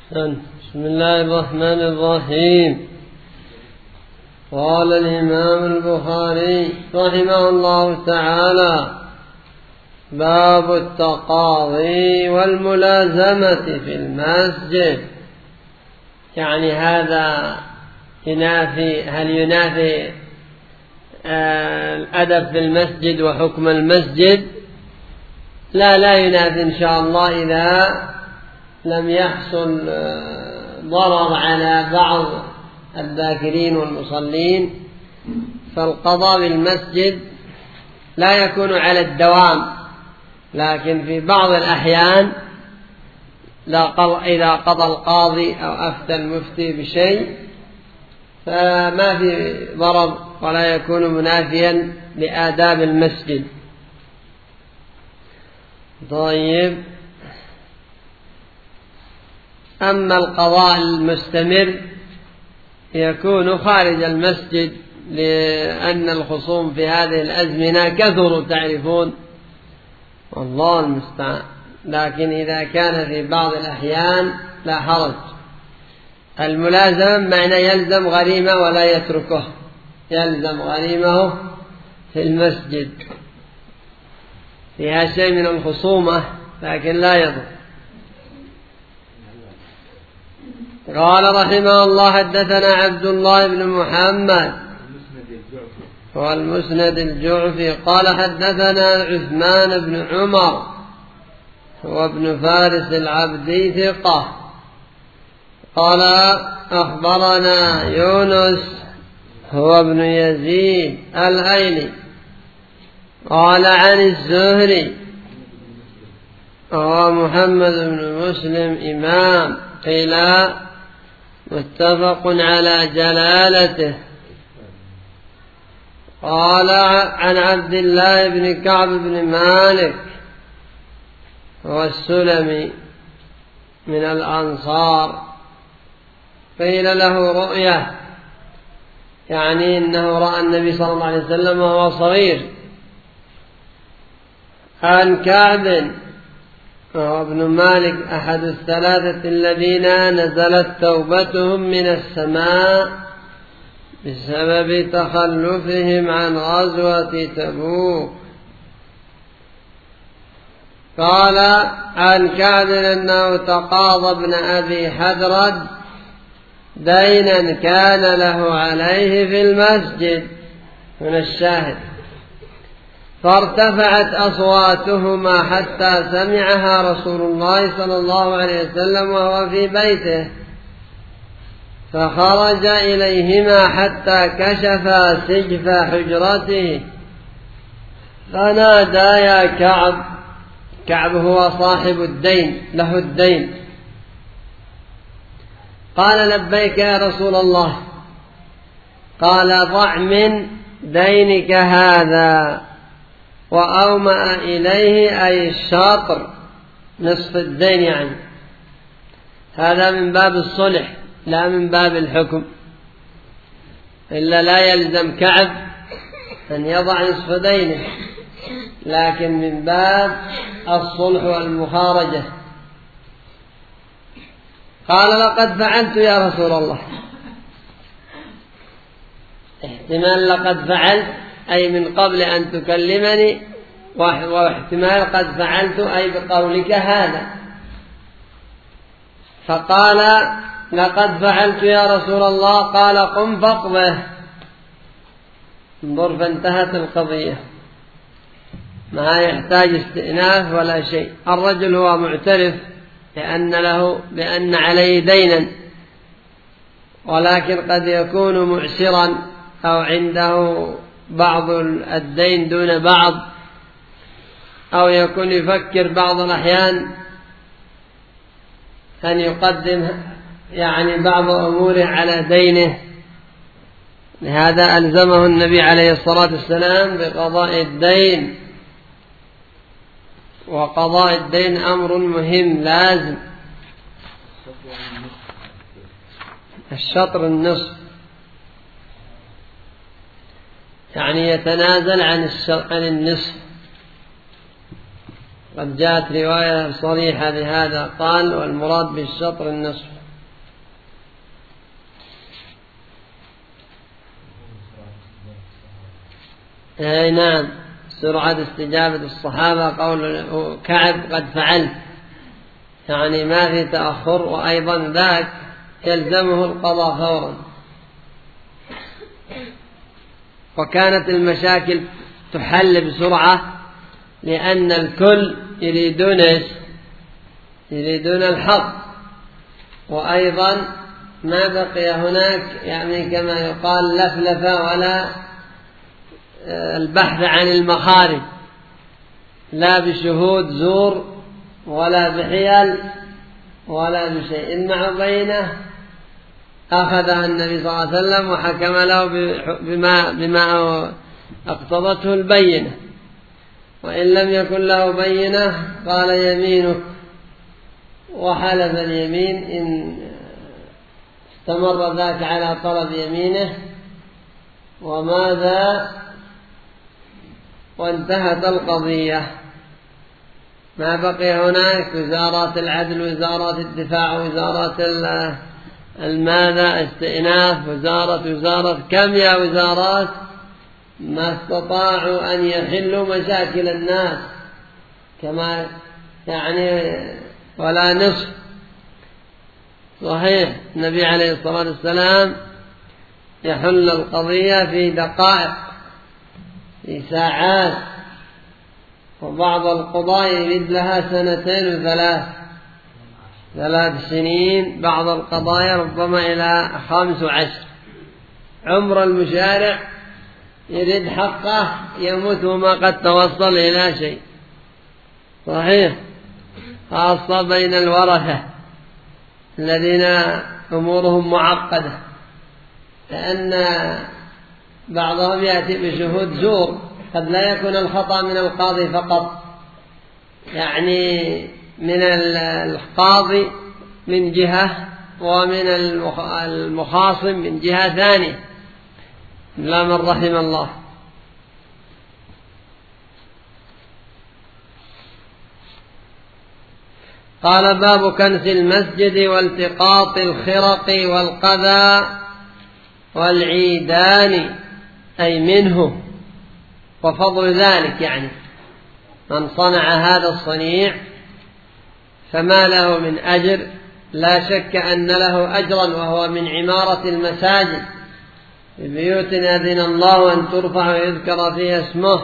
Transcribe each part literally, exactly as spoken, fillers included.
بسم الله الرحمن الرحيم. قال الإمام البخاري رحمه الله تعالى: باب التقاضي والملازمة في المسجد. يعني هذا ينافي هل ينافي الأدب في المسجد وحكم المسجد؟ لا لا ينافي إن شاء الله، إذا لم يحصل ضرر على بعض الذاكرين والمصلين، فالقضاء بالمسجد لا يكون على الدوام، لكن في بعض الأحيان إذا قضى القاضي أو أفتى المفتي بشيء فما في ضرر ولا يكون منافيا لآداب المسجد. طيب، أما القضاء المستمر يكون خارج المسجد، لأن الخصوم في هذه الأزمنة كثروا تعرفون، والله المستعان. لكن إذا كان في بعض الأحيان لا حرج. الملازمة معنى يلزم غريمه ولا يتركه، يلزم غريمه في المسجد، فيها شيء من الخصومة لكن لا يضر. قال رحمه الله: حدثنا عبد الله بن محمد والمسند الجعفي قال حدثنا عثمان بن عمر هو ابن فارس العبدي ثقة قال أخبرنا يونس هو ابن يزيد الأيلي قال عن الزهري هو محمد بن مسلم إمام، قيل متفق على جلالته. قال عن عبد الله بن كعب بن مالك هو السلمي من الأنصار، قيل له رؤية، يعني إنه رأى النبي صلى الله عليه وسلم وهو صغير. عن كعب وهو ابن مالك أحد الثلاثة الذين نزلت توبتهم من السماء بسبب تخلفهم عن غزوة تبوك. قال عن كعب أنه تقاضى ابن أبي حدرد دينا كان له عليه في المسجد، من الشاهد، فارتفعت أصواتهما حتى سمعها رسول الله صلى الله عليه وسلم وهو في بيته، فخرج إليهما حتى كشفا سجف حجرته فنادى: يا كعب. كعب هو صاحب الدين، له الدين. قال: لبيك يا رسول الله. قال: ضع من دينك هذا، وأومأ إليه أي الشاطر، نصف الدين، يعني هذا من باب الصلح لا من باب الحكم، إلا لا يلزم كعب أن يضع نصف دينه، لكن من باب الصلح والمخارجة. قال: لقد فعلت يا رسول الله. احتمال لقد فعلت أي من قبل أن تكلمني، واحتمال قد فعلت أي بقولك هذا. فقال: لقد فعلت يا رسول الله. قال: قم فاقضه. انظر، فانتهت القضية، ما يحتاج استئناف ولا شيء. الرجل هو معترف بأن له بأن عليه دينا، ولكن قد يكون معسرا أو عنده بعض الدين دون بعض، أو يكون يفكر بعض الأحيان أن يقدم يعني بعض أموره على دينه، لهذا ألزمه النبي عليه الصلاة والسلام بقضاء الدين. وقضاء الدين أمر مهم لازم. الشطر النصف، يعني يتنازل عن عن النصف. قد جاءت رواية صريحة لهذا، قال: والمراد بالشطر النصف. أي نعم، سرعة استجابة الصحابة قول كعب قد فعلت، يعني ما في تأخر، وأيضا ذاك يلزمه القضاء فورا. وكانت المشاكل تحل بسرعة لأن الكل يريدون يريدون الحق، وأيضا ما بقي هناك يعني كما يقال لفلفة ولا البحث عن المخارج، لا بشهود زور ولا بحيل ولا بشيء مع بينه. أخذها النبي صلى الله عليه وسلم وحكم له بما, بما اقتضته البينة، وإن لم يكن له بينة قال يمينك، وحلف اليمين إن استمر ذاك على طلب يمينه وماذا، وانتهت القضية. ما بقي هناك وزارات العدل، وزارات الدفاع، وزارات الماذا استئناف، وزارة وزارة كم يا وزارات، ما استطاعوا أن يحلوا مشاكل الناس كما يعني ولا نصف. صحيح النبي عليه الصلاة والسلام يحل القضية في دقائق، في ساعات، وبعض القضاء يريد لها سنتين وثلاث ثلاث سنين، بعض القضايا ربما إلى خمس وعشر. عمر المشارع يريد حقه يموت وما قد توصل إلى شيء. صحيح، خاصة بين الورثة الذين أمورهم معقدة، لأن بعضهم يأتي بشهود زور، قد لا يكون الخطأ من القاضي فقط، يعني من القاضي من جهة ومن المخاصم من جهة ثانية، لا من رحم الله. قال باب كنس المسجد والتقاط الخرق والقذى والعيدان، أي منه، وفضل ذلك، يعني من صنع هذا الصنيع فما له من أجر، لا شك أن له أجرا، وهو من عمارة المساجد ببيوت أذن الله أن ترفع ويذكر فيها اسمه.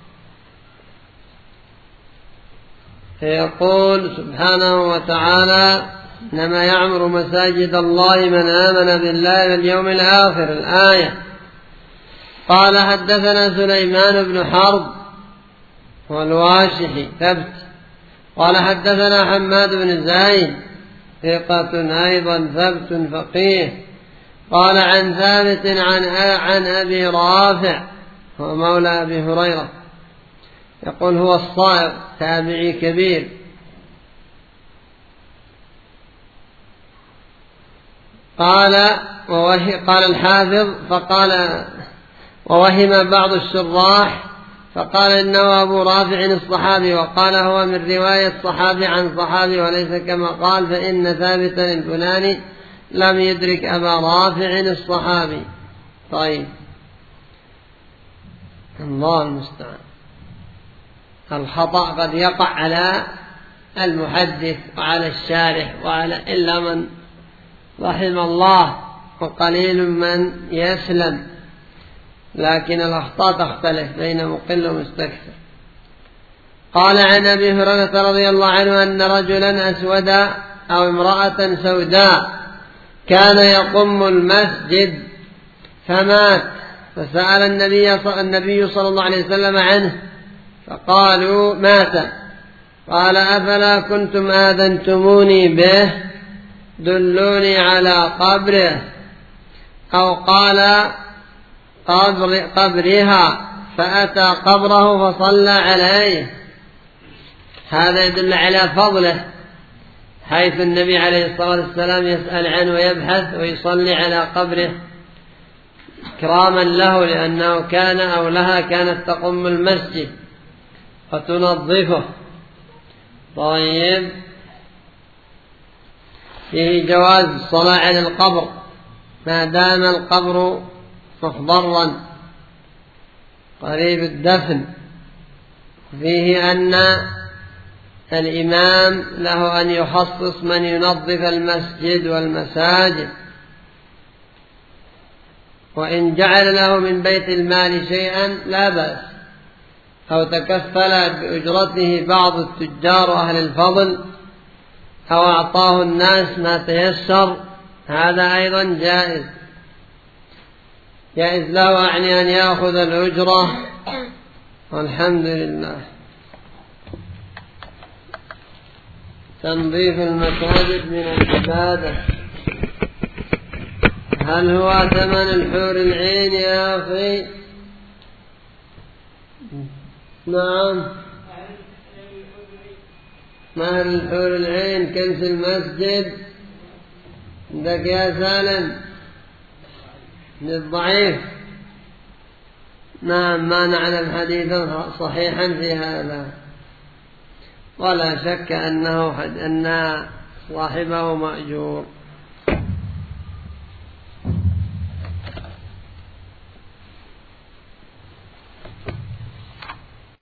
فيقول سبحانه وتعالى: إنما يعمر مساجد الله من آمن بالله واليوم الآخر، الآية. قال حدثنا سليمان بن حرب والواشحي ثبت، قال حدثنا حماد بن زايد ثقة أيضا ثبت فقيه، قال عن ثابت عن عن أبي رافع هو مولى أبي هريرة، يقول هو الصائغ تابعي كبير. قال ووهي قال الحافظ فقال ووهم بعض الشراح فقال إنه أبو رافع الصحابي، وقال هو من رواية صحابي عن صحابي وليس كما قال، فإن ثابتا الفلاني لم يدرك أبا رافع الصحابي. طيب، الله المستعان. الخطأ قد يقع على المحدث وعلى الشارح وعلى إلا من رحم الله، وقليل من يسلم، لكن الأخطاء تختلف بين مقل ومستكثر. قال عن أبي هريرة رضي الله عنه أن رجلا أسودا أو امرأة سوداء كان يقم المسجد فمات، فسأل النبي النبي صلى الله عليه وسلم عنه فقالوا مات. قال أفلا كنتم آذنتموني به، دلوني على قبره، أو قال قبر قبرها، فأتى قبره فصلى عليه. هذا يدل على فضله، حيث النبي عليه الصلاة والسلام يسأل عنه ويبحث ويصلي على قبره إكراما له، لأنه كان أو لها كانت تقم المسجد وتنظفه. طيب، فيه جواز الصلاة على القبر ما دام القبر مخضرا. قريب الدفن، فيه أن الإمام له أن يخصص من ينظف المسجد والمساجد، وإن جعل له من بيت المال شيئا لا بأس، أو تكفل بأجرته بعض التجار وأهل الفضل، أو أعطاه الناس ما تيسر، هذا أيضا جائز. جائز له أعني أن يأخذ الأجرة، والحمد لله. تنظيف المساجد من العبادة. هل هو ثمن الحور العين يا أخي؟ نعم، مهر الحور العين كنس المسجد عندك يا سالم للضعيف. نعم، ما نعلم حديثا صحيحا في هذا، ولا شك أنه أن صاحبه مأجور.